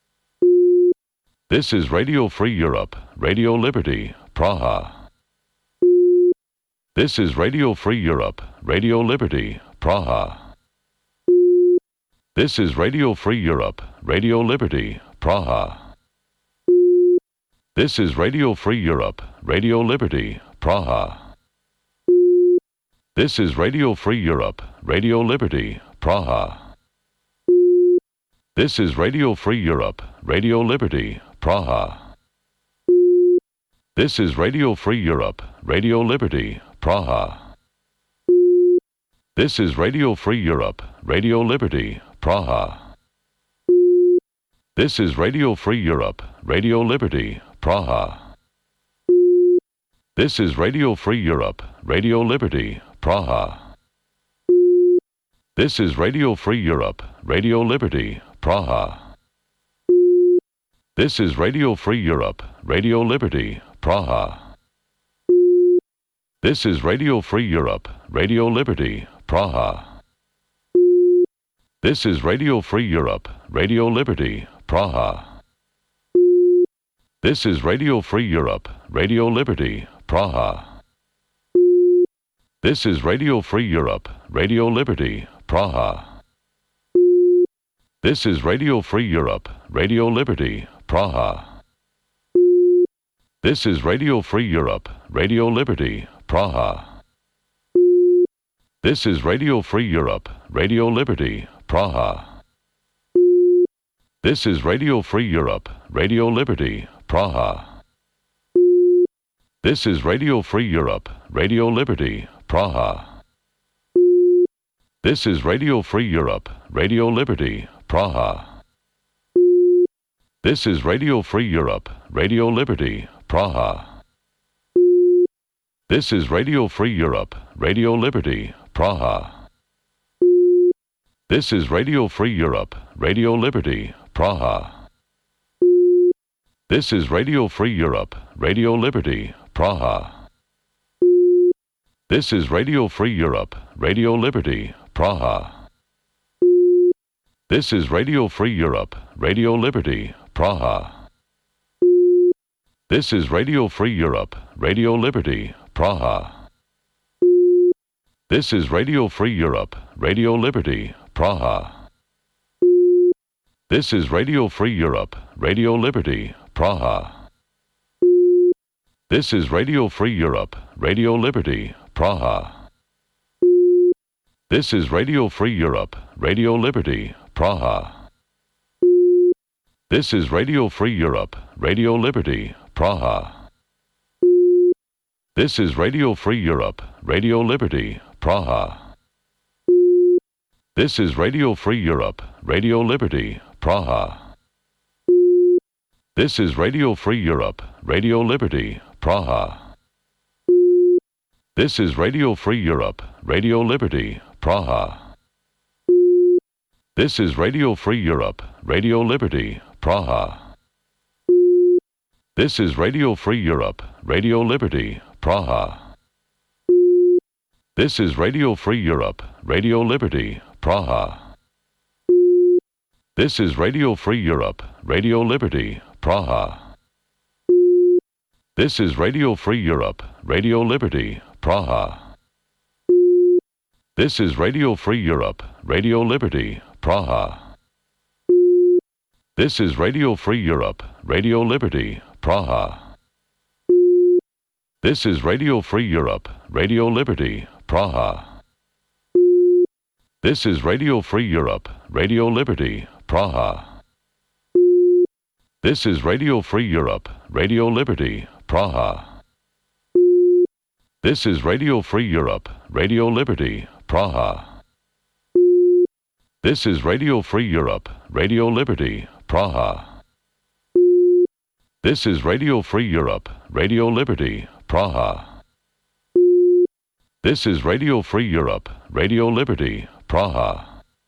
A: This is Radio Free Europe, Radio Liberty, Praha. This is Radio Free Europe, Radio Liberty, Praha. This is Radio Free Europe, Radio Liberty, Praha. This is Radio Free Europe, Radio Liberty, Praha. This is Radio Free Europe, Radio Liberty, Praha. This is Radio Free Europe, Radio Liberty, Praha. This is Radio Free Europe, Radio Liberty, Praha. This is Radio Free Europe, Radio Liberty, Praha. This is Radio Free Europe, Radio Liberty, Praha. This is Radio Free Europe, Radio Liberty, Praha. This is Radio Free Europe, Radio Liberty, Praha. This is Radio Free Europe, Radio Liberty, Praha. This is Radio Free Europe, Radio Liberty, Praha. This is Radio Free Europe, Radio Liberty, Praha. This is Radio Free Europe, Radio Liberty, Praha. This is Radio Free Europe, Radio Liberty, Praha. This is Radio Free Europe, Radio Liberty, Praha. This is Radio Free Europe, Radio Liberty, Praha. This is Radio Free Europe, Radio Liberty, Praha. This is Radio Free Europe, Radio Liberty, Praha. This is Radio Free Europe, Radio Liberty, Praha. This is Radio Free Europe, Radio Liberty, Praha. This is Radio Free Europe, Radio Liberty, Praha. This is Radio Free Europe, Radio Liberty, Praha. This is Radio Free Europe, Radio Liberty, Praha. This is Radio Free Europe, Radio Liberty, Praha. This is Radio Free Europe, Radio Liberty, Praha. This is Radio Free Europe, Radio Liberty, Praha. This is Radio Free Europe, Radio Liberty, Praha. This is Radio Free Europe, Radio Liberty, Praha. This is Radio Free Europe, Radio Liberty, Praha. This is Radio Free Europe, Radio Liberty, Praha. This is Radio Free Europe, Radio Liberty, Praha. This is Radio Free Europe, Radio Liberty, Praha. This is Radio Free Europe, Radio Liberty, Praha. This is Radio Free Europe, Radio Liberty, Praha. This is Radio Free Europe, Radio Liberty, Praha. This is Radio Free Europe, Radio Liberty, Praha. This is Radio Free Europe, Radio Liberty, Praha. This is Radio Free Europe, Radio Liberty, Praha. This is Radio Free Europe, Radio Liberty, Praha. This is Radio Free Europe, Radio Liberty, Praha. This is Radio Free Europe, Radio Liberty, Praha. This is Radio Free Europe, Radio Liberty, Praha. This is Radio Free Europe, Radio Liberty, Praha. This is Radio Free Europe, Radio Liberty, Praha. This is Radio Free Europe, Radio Liberty, Praha. This is Radio Free Europe, Radio Liberty, Praha. This is Radio Free Europe, Radio Liberty, Praha. This is Radio Free Europe, Radio Liberty, Praha. This is Radio Free Europe, Radio Liberty, Praha. This is Radio Free Europe, Radio Liberty, Praha.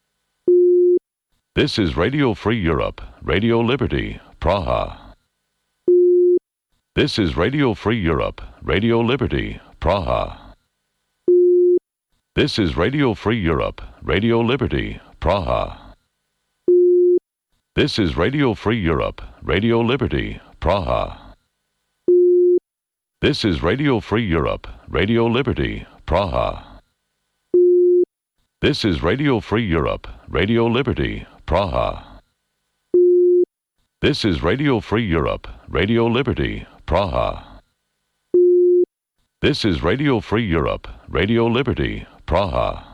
A: This is Radio Free Europe, Radio Liberty, Praha. This is Radio Free Europe, Radio Liberty, Praha. This is Radio Free Europe, Radio Liberty, Praha. This is Radio Free Europe, Radio Liberty, Praha. This is Radio Free Europe, Radio Liberty, Praha. This is Radio Free Europe, Radio Liberty, Praha. This is Radio Free Europe, Radio Liberty, Praha. This is Radio Free Europe, Radio Liberty, Praha.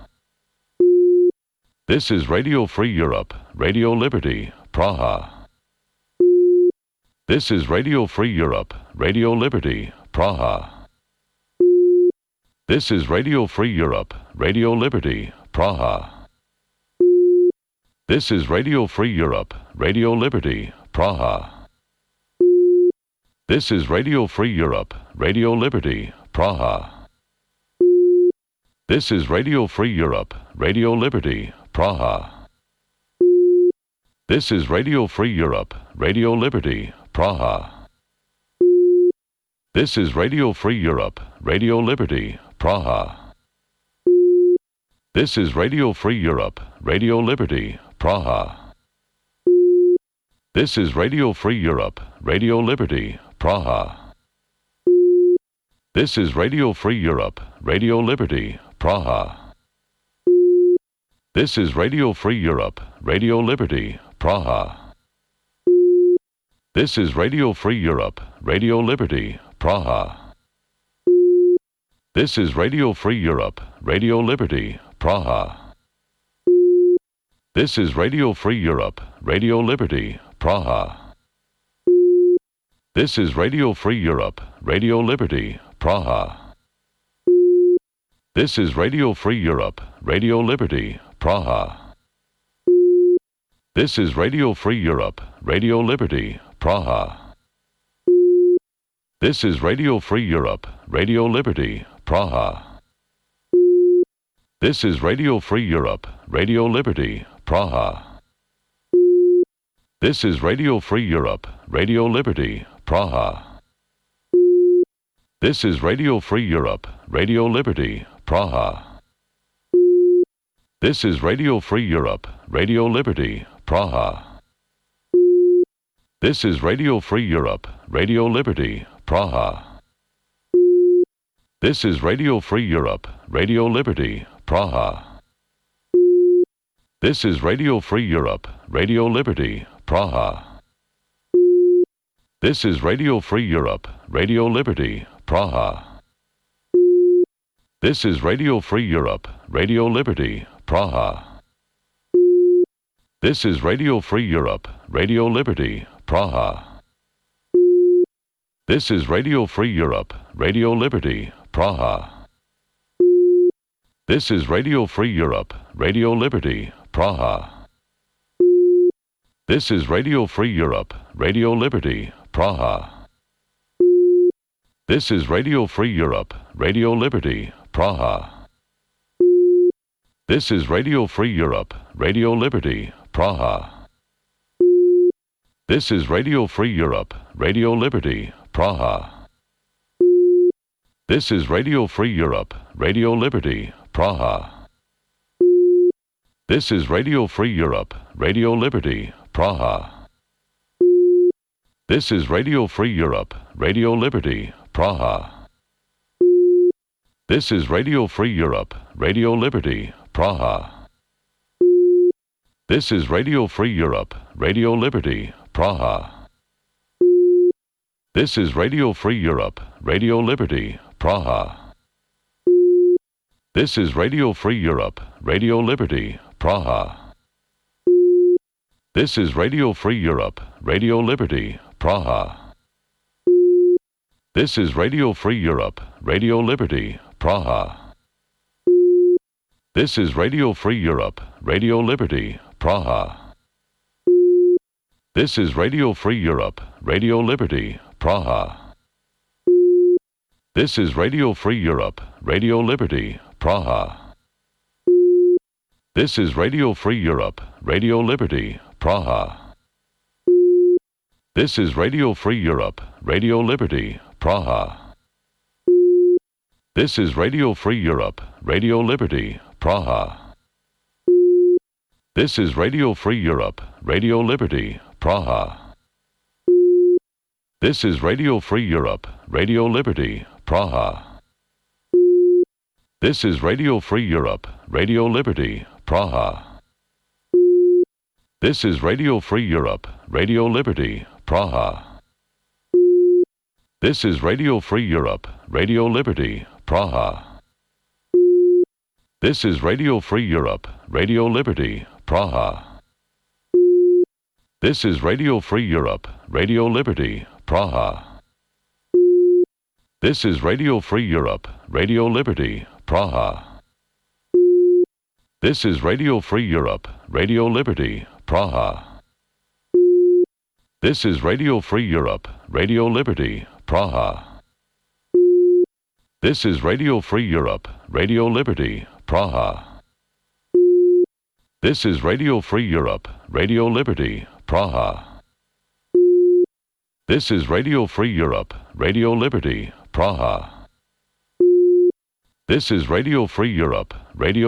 A: This is Radio Free Europe, Radio Liberty, Praha. This is Radio Free Europe, Radio Liberty, Praha. This is Radio Free Europe, Radio Liberty, Praha. This is Radio Free Europe, Radio Liberty, Praha. This is Radio Free Europe, Radio Liberty, Praha. This is Radio Free Europe, Radio Liberty, Praha. This is Radio Free Europe, Radio Liberty, Praha. This is Radio Free Europe, Radio Liberty, Praha. This is Radio Free Europe, Radio Liberty, Praha. This is Radio Free Europe, Radio Liberty, Praha. This is Radio Free Europe, Radio Liberty, Praha. This is Radio Free Europe, Radio Liberty, Praha. This is Radio Free Europe, Radio Liberty, Praha. This is Radio Free Europe, Radio Liberty, Praha. This is Radio Free Europe, Radio Liberty, Praha. This is Radio Free Europe, Radio Liberty, Praha. This is Radio Free Europe, Radio Liberty, Praha. This is Radio Free Europe, Radio Liberty, Praha. This is Radio Free Europe, Radio Liberty, Praha. This is Radio Free Europe, Radio Liberty, Praha. This is Radio Free Europe, Radio Liberty, Praha. This is Radio Free Europe, Radio Liberty, Praha. This is Radio Free Europe, Radio Liberty, Praha. This is Radio Free Europe, Radio Liberty, Praha. This is Radio Free Europe, Radio Liberty, Praha. This is Radio Free Europe, Radio Liberty, Praha. This is Radio Free Europe, Radio Liberty, Praha. This is Radio Free Europe, Radio Liberty, Praha. This is Radio Free Europe, Radio Liberty, Praha. This is Radio Free Europe, Radio Liberty, Praha. This is Radio Free Europe, Radio Liberty, Praha. This is Radio Free Europe, Radio Liberty, Praha. This is Radio Free Europe, Radio Liberty, Praha. This is Radio Free Europe, Radio Liberty, Praha. This is Radio Free Europe, Radio Liberty, Praha. This is Radio Free Europe, Radio Liberty, Praha. This is Radio Free Europe, Radio Liberty, Praha. This is Radio Free Europe, Radio Liberty, Praha. This is Radio Free Europe, Radio Liberty, Praha. This is Radio Free Europe, Radio Liberty, Praha. This is Radio Free Europe, Radio Liberty, Praha. This is Radio Free Europe, Radio Liberty, Praha. This is Radio Free Europe, Radio Liberty, Praha. This is Radio Free Europe, Radio Liberty, Praha. This is Radio Free Europe, Radio Liberty, Praha. This is Radio Free Europe, Radio Liberty, Praha. This is Radio Free Europe, Radio Liberty, Praha. This is Radio Free Europe, Radio Liberty, Praha. This is Radio Free Europe, Radio Liberty, Praha. This is Radio Free Europe, Radio Liberty, Praha. This is Radio Free Europe, Radio Liberty, Praha. This is Radio Free Europe, Radio Liberty, Praha. This is Radio Free Europe, Radio Liberty, Praha. This is Radio Free Europe, Radio Liberty, Praha. This is Radio Free Europe, Radio Liberty, Praha. This is Radio Free Europe, Radio Liberty, Praha. This is Radio Free Europe, Radio Liberty, Praha. This is Radio Free Europe, Radio Liberty, Praha. This is Radio Free Europe, Radio Liberty, Praha. This is Radio Free Europe, Radio Liberty, Praha. This is Radio Free Europe, Radio Liberty, Praha. This is Radio Free Europe, Radio Liberty, Praha. This is Radio Free Europe, Radio Liberty, Praha. This is Radio Free Europe, Radio